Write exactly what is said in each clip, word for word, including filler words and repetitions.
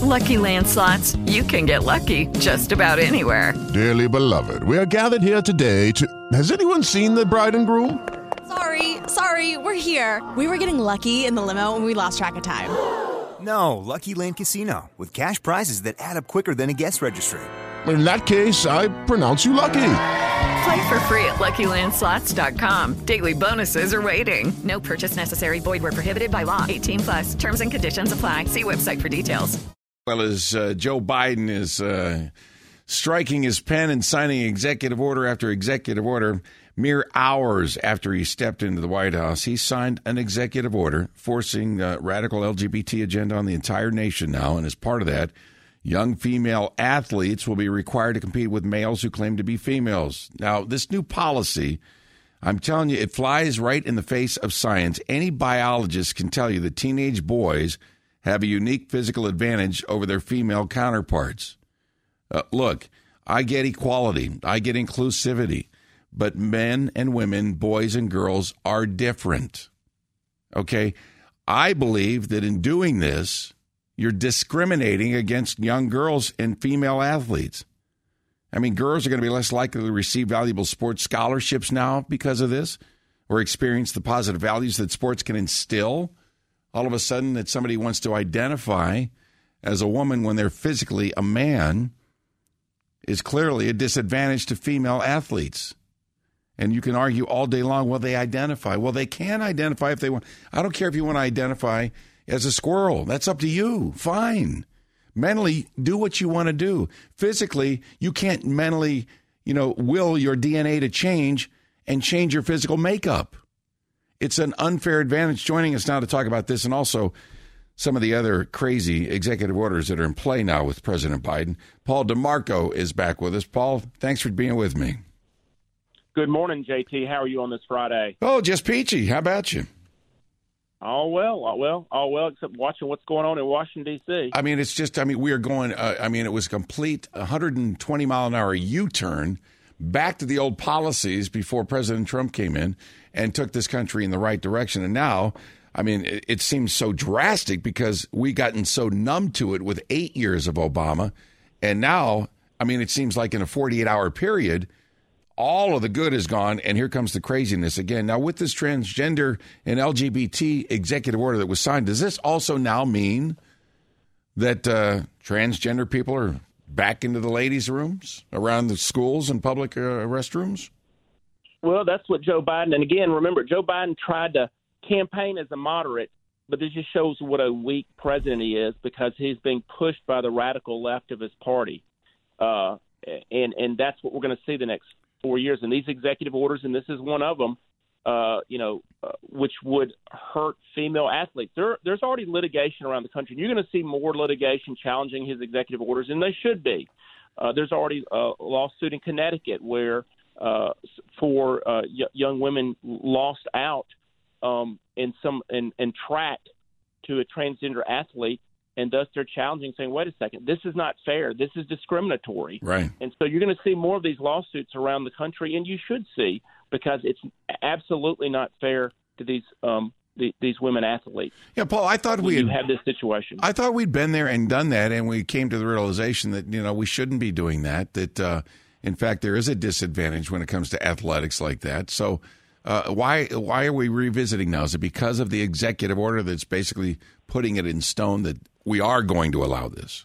Lucky Land Slots, you can get lucky just about anywhere. Dearly beloved, we are gathered here today to... Has anyone seen the bride and groom? Sorry, sorry, we're here. We were getting lucky in the limo and we lost track of time. No, Lucky Land Casino, with cash prizes that add up quicker than a guest registry. In that case, I pronounce you lucky. Play for free at Lucky Land Slots dot com. Daily bonuses are waiting. No purchase necessary. Void where prohibited by law. eighteen plus. Terms and conditions apply. See website for details. Well, as uh, Joe Biden is uh, striking his pen and signing executive order after executive order, mere hours after he stepped into the White House, he signed an executive order forcing uh, radical L G B T agenda on the entire nation now. And as part of that, young female athletes will be required to compete with males who claim to be females. Now, this new policy, I'm telling you, it flies right in the face of science. Any biologist can tell you that teenage boys have a unique physical advantage over their female counterparts. Uh, look, I get equality. I get inclusivity. But men and women, boys and girls are different. Okay? I believe that in doing this, you're discriminating against young girls and female athletes. I mean, girls are going to be less likely to receive valuable sports scholarships now because of this, or experience the positive values that sports can instill. All of a sudden, that somebody wants to identify as a woman when they're physically a man is clearly a disadvantage to female athletes. And you can argue all day long, well, they identify. Well, they can identify if they want. I don't care if you want to identify as a squirrel. That's up to you. Fine. Mentally, do what you want to do. Physically, you can't mentally, you know, will your D N A to change and change your physical makeup. It's an unfair advantage. Joining us now to talk about this and also some of the other crazy executive orders that are in play now with President Biden, Paul DeMarco is back with us. Paul, thanks for being with me. Good morning, J T. How are you on this Friday? Oh, just peachy. How about you? All well, all well, all well, except watching what's going on in Washington, D C I mean, it's just, I mean, we are going, uh, I mean, it was a complete one hundred twenty mile an hour U-turn back to the old policies before President Trump came in and took this country in the right direction. And now, I mean, it, it seems so drastic because we gotten so numb to it with eight years of Obama. And now, I mean, it seems like in a forty-eight hour period, all of the good is gone, and here comes the craziness again. Now, with this transgender and L G B T executive order that was signed, does this also now mean that uh, transgender people are back into the ladies' rooms around the schools and public uh, restrooms? Well, that's what Joe Biden, and again, remember, Joe Biden tried to campaign as a moderate, but this just shows what a weak president he is because he's being pushed by the radical left of his party. Uh, and, and that's what we're going to see the next four years. And these executive orders, and this is one of them, uh, you know, uh, which would hurt female athletes. There, there's already litigation around the country. You're going to see more litigation challenging his executive orders, and they should be. Uh, there's already a lawsuit in Connecticut where uh, four uh, y- young women lost out um, in some in, in track to a transgender athlete. And thus they're challenging, saying, wait a second, this is not fair. This is discriminatory. Right. And so you're going to see more of these lawsuits around the country, and you should see, because it's absolutely not fair to these um, the, these women athletes. Yeah, Paul, I thought we had, had have this situation. I thought we'd been there and done that, and we came to the realization that, you know, we shouldn't be doing that, that, uh, in fact, there is a disadvantage when it comes to athletics like that. So uh, why why are we revisiting now? Is it because of the executive order that's basically putting it in stone that we are going to allow this?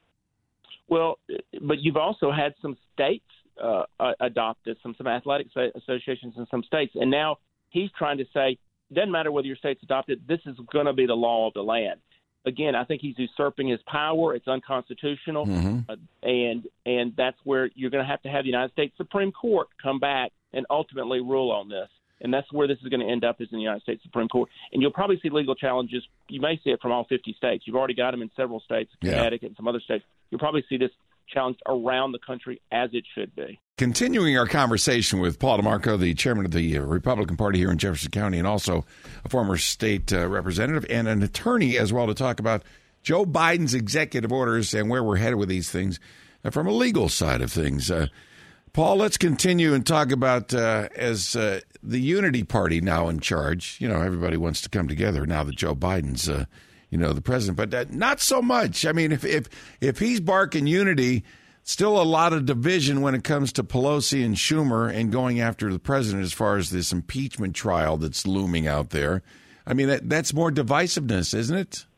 Well, but you've also had some states uh, adopt this, some, some athletic associations in some states. And now he's trying to say, it doesn't matter whether your state's adopted, this is going to be the law of the land. Again, I think he's usurping his power. It's unconstitutional. Mm-hmm. Uh, and and that's where you're going to have to have the United States Supreme Court come back and ultimately rule on this. And that's where this is going to end up, is in the United States Supreme Court. And you'll probably see legal challenges. You may see it from all fifty states. You've already got them in several states, Connecticut yeah. and some other states. You'll probably see this challenged around the country, as it should be. Continuing our conversation with Paul DeMarco, the chairman of the Republican Party here in Jefferson County, and also a former state uh, representative and an attorney as well, to talk about Joe Biden's executive orders and where we're headed with these things uh, from a legal side of things. Uh, Paul, let's continue and talk about uh, as uh, the Unity Party now in charge. You know, everybody wants to come together now that Joe Biden's, uh, you you know, the president. But that, not so much. I mean, if if if he's barking unity, still a lot of division when it comes to Pelosi and Schumer and going after the president as far as this impeachment trial that's looming out there. I mean, that, that's more divisiveness, isn't it?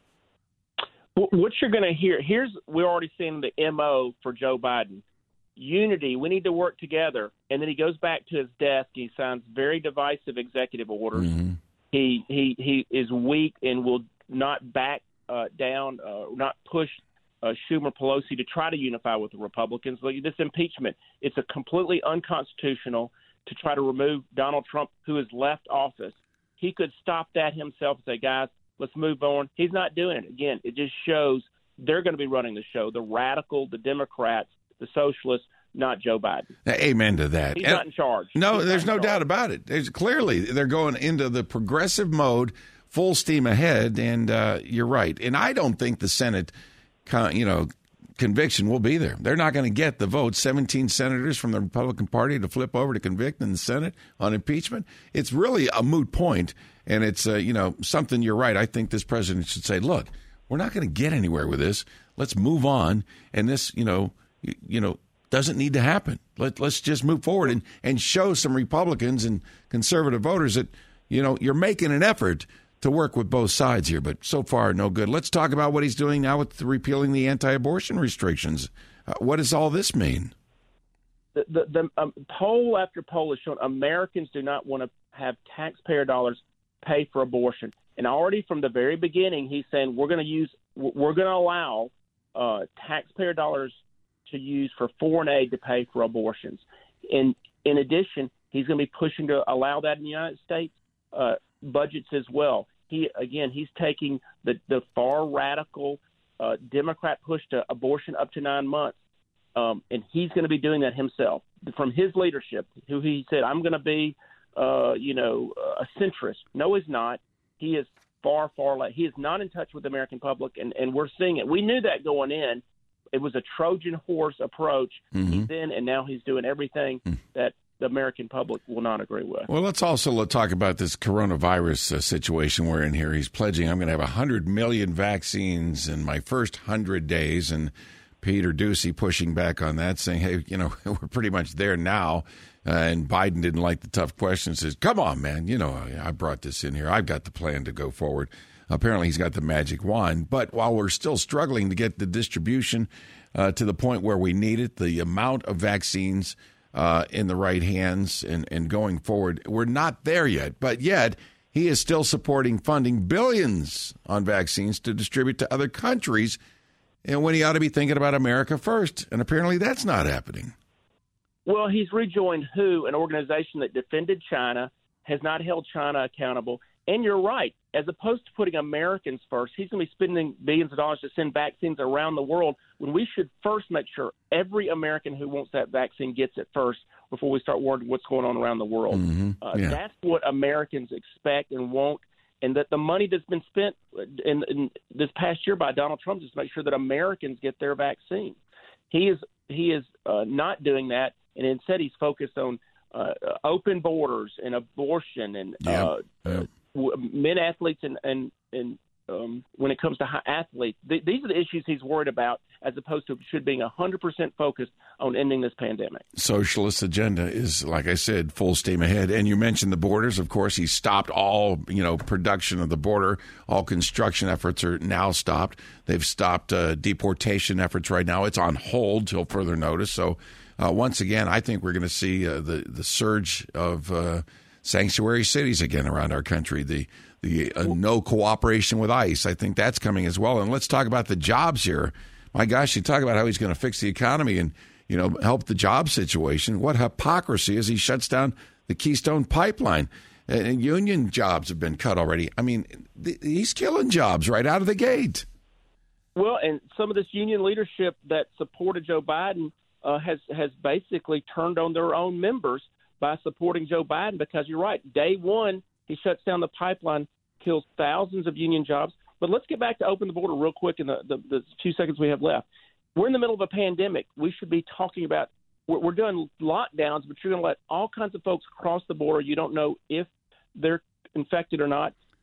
What you're going to hear, here's, we're already seeing the M O for Joe Biden. Unity, we need to work together. And then he goes back to his desk. He signs very divisive executive orders. Mm-hmm. He, he, he is weak and will not back uh, down, uh, not push uh, Schumer, Pelosi to try to unify with the Republicans. Look, this impeachment, it's a completely unconstitutional to try to remove Donald Trump, who has left office. He could stop that himself and say, guys, let's move on. He's not doing it. Again, it just shows they're going to be running the show, the radical, the Democrats, the socialists, not Joe Biden. Amen to that. He's and, not in charge. No, He's there's no charge. doubt about it. There's, clearly, they're going into the progressive mode, full steam ahead, and uh, you're right. And I don't think the Senate, you know, conviction will be there. They're not going to get the vote. seventeen senators from the Republican Party to flip over to convict in the Senate on impeachment. It's really a moot point, and it's, uh, you know, something you're right. I think this president should say, look, we're not going to get anywhere with this. Let's move on. And this, you know, you, you know, doesn't need to happen. Let, let's just move forward and, and show some Republicans and conservative voters that, you know, you're making an effort to work with both sides here. But so far, no good. Let's talk about what he's doing now with repealing the anti-abortion restrictions. Uh, what does all this mean? The, the, the um, poll after poll has shown Americans do not want to have taxpayer dollars pay for abortion. And already from the very beginning, he's saying we're going to use, we're going to allow uh, taxpayer dollars to use for foreign aid to pay for abortions. And in addition, he's going to be pushing to allow that in the United States uh, budgets as well. He again, he's taking the, the far radical uh, Democrat push to abortion up to nine months, um, and he's going to be doing that himself from his leadership. Who he said, "I'm going to be, uh, you know, a centrist." No, he's not. He is far, far less. He is not in touch with the American public, and, and we're seeing it. We knew that going in. It was a Trojan horse approach. Mm-hmm. He's in, and now he's doing everything mm. that the American public will not agree with. Well, let's also talk about this coronavirus uh, situation we're in here. He's pledging I'm going to have one hundred million vaccines in my first one hundred days, and Peter Doocy pushing back on that, saying, hey, you know, we're pretty much there now. Uh, and Biden didn't like the tough questions. Says, come on, man, you know, I, I brought this in here. I've got the plan to go forward. Apparently, he's got the magic wand. But while we're still struggling to get the distribution uh, to the point where we need it, the amount of vaccines uh, in the right hands and, and going forward, we're not there yet. But yet, he is still supporting funding billions on vaccines to distribute to other countries, and when he ought to be thinking about America first. And apparently, that's not happening. Well, he's rejoined W H O, an organization that defended China, has not held China accountable. And you're right. As opposed to putting Americans first, he's going to be spending billions of dollars to send vaccines around the world when we should first make sure every American who wants that vaccine gets it first before we start worrying what's going on around the world. Mm-hmm. Uh, yeah. That's what Americans expect and want, and that the money that's been spent in, in this past year by Donald Trump is to make sure that Americans get their vaccine. He is he is uh, not doing that, and instead he's focused on uh, open borders and abortion and yeah. uh, yeah. men athletes and and, and um, when it comes to high athletes, th- these are the issues he's worried about, as opposed to should being one hundred percent focused on ending this pandemic. Socialist agenda is, like I said, full steam ahead. And you mentioned the borders. Of course, he stopped all, you know, production of the border. All construction efforts are now stopped. They've stopped uh, deportation efforts right now. It's on hold till further notice. So uh, once again, I think we're going to see uh, the, the surge of uh, sanctuary cities again around our country. The the uh, no cooperation with ICE. I think that's coming as well. And let's talk about the jobs here. My gosh, you talk about how he's going to fix the economy and, you know, help the job situation. What hypocrisy as he shuts down the Keystone Pipeline. And union jobs have been cut already. I mean, th- he's killing jobs right out of the gate. Well, and some of this union leadership that supported Joe Biden uh, has, has basically turned on their own members by supporting Joe Biden, because you're right. Day one, he shuts down the pipeline, kills thousands of union jobs. But let's get back to open the border real quick in the, the, the two seconds we have left. We're in the middle of a pandemic. We should be talking about we're, we're doing lockdowns, but you're going to let all kinds of folks cross the border. You don't know if they're infected or not.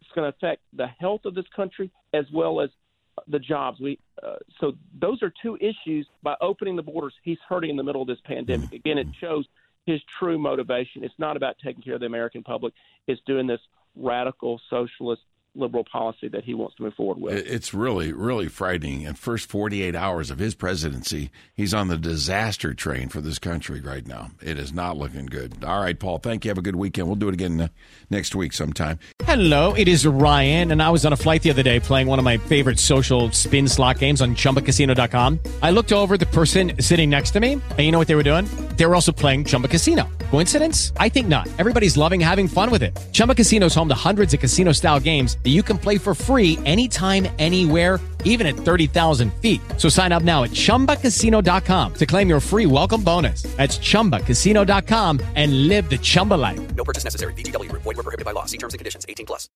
It's going to affect the health of this country as well as the jobs. We uh, so those are two issues. By opening the borders, he's hurting in the middle of this pandemic. Again, it shows his true motivation. It's not about taking care of the American public. It's doing this radical socialist liberal policy that he wants to move forward with. It's really, really frightening. In the first forty-eight hours of his presidency, he's on the disaster train for this country right now. It is not looking good. All right, Paul, thank you. Have a good weekend. We'll do it again uh, next week sometime. Hello, it is Ryan, and I was on a flight the other day playing one of my favorite social spin slot games on Chumba Casino dot com. I looked over at the person sitting next to me, and you know what they were doing? They were also playing Chumba Casino. Coincidence? I think not. Everybody's loving having fun with it. Chumba Casino is home to hundreds of casino-style games that you can play for free anytime, anywhere, even at thirty thousand feet. So sign up now at Chumba Casino dot com to claim your free welcome bonus. That's Chumba Casino dot com and live the Chumba life. No purchase necessary. V G W. Void where prohibited by law. See terms and conditions. eighteen plus.